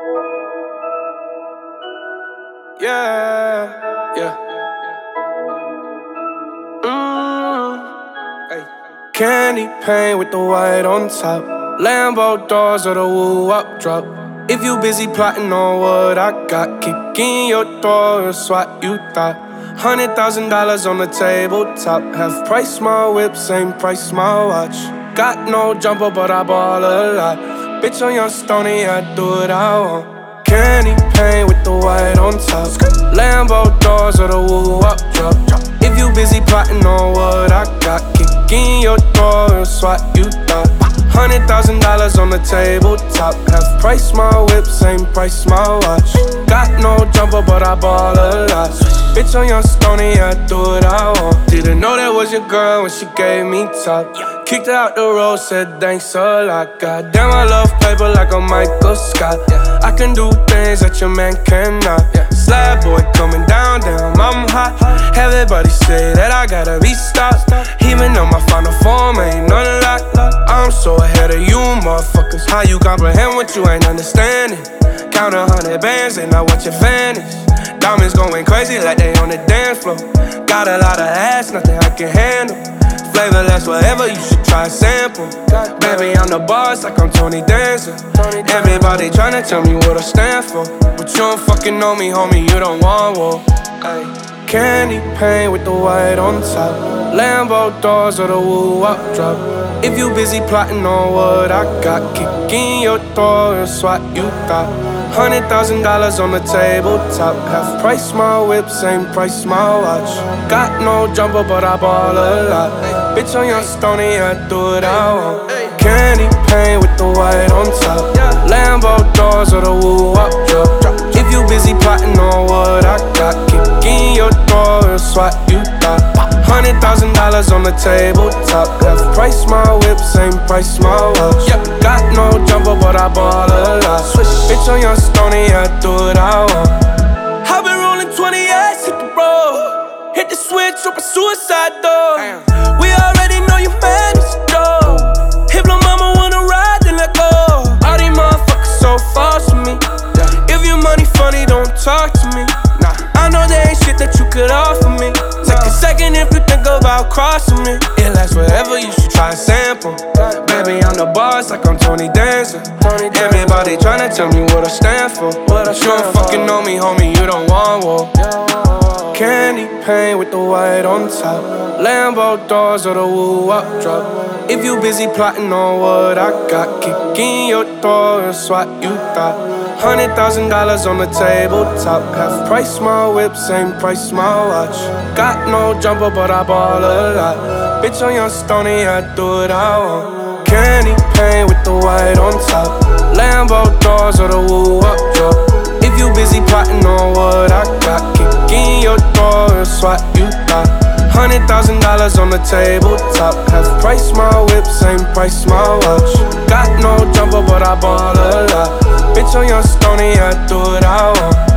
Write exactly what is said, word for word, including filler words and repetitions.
Yeah, yeah. Mm. Hey. Candy paint with the white on top. Lambo doors or the woo-wop drop. If you busy plotting on what I got, kick in your door, that's what you thought. Hundred thousand dollars on the tabletop. Half price my whip, same price my watch. Got no jumper, but I ball a lot. Bitch on your stony, I do what I want. Candy paint with the white on top. Lambo doors or the woo-wop drop. If you busy plotting on what I got, kick in your door, that's what you thought. Hundred thousand dollars on the tabletop. Half price my whip, same price my watch. Got no jumper, but I ball a lot. Bitch on your stony, I do what I want. Didn't know that was your girl when she gave me top. Kicked her out the road, said thanks a lot. Goddamn, I love paper like a Michael Scott. I can do things that your man cannot. Slab boy coming down, damn, I'm hot. Everybody say that I gotta be stopped. Even though my final form ain't none of that. I'm so ahead of you, motherfuckers. How you comprehend what you ain't understanding? Count a hundred bands and I watch it vanish. Diamonds going crazy like they on the dance floor. Got a lot of ass, nothing I can handle. Flavorless, whatever, you should try a sample. Baby, I'm the boss like I'm Tony Danza. Everybody tryna tell me what I stand for, but you don't fucking know me, homie, you don't want war. Ay. Candy paint with the white on top. Lambo doors or the woo-wop drop. If you busy plotting on what I got, kick in your door, that's what you thought. Hundred thousand dollars on the tabletop. Half price my whip, same price my watch. Got no jumper, but I ball a lot. Bitch on your stony, I do what I want. Candy paint with the white on top. Lambo doors or the woo-wop drop. If you busy plotting on what I got, kick in your door, that's what you thought. Hundred thousand dollars on the tabletop. Half price my whip, same price my watch. Got no jumper, but I ball a lot. Bitch on your stony, I do what I want. I've been rolling twenty-eights, hit the road. Hit the switch, open suicide door. We already know you mad as a dog. If lil' mama wanna ride, then let go. All these motherfuckers so false to me. If your money funny, don't talk to me. I know there ain't shit that you could offer me. Take a second if you think about crossing me. It lasts forever, you should try a sample. Baby, I'm the boss like I'm Tony Danza. Everybody tryna tell me what I stand for, but you don't fucking know me, homie, you don't want war. Candy paint with the white on top. Lambo doors or the woo-wop drop. If you busy plotting on what I got, kick in your door, that's what you thought. Hundred thousand dollars on the tabletop. Half price my whip, same price my watch. Got no jumper, but I ball a lot. Bitch on your stony, I do what I want. Candy paint with the white on top. Lambo doors or the woo-wop drop. If you busy plotting on what I got, kick in your door, that's what you thought. Hundred thousand dollars on the tabletop. Half price my whip, same price my watch. Got no jumper, but I ball a lot. Bitch on your stony, I do what I want.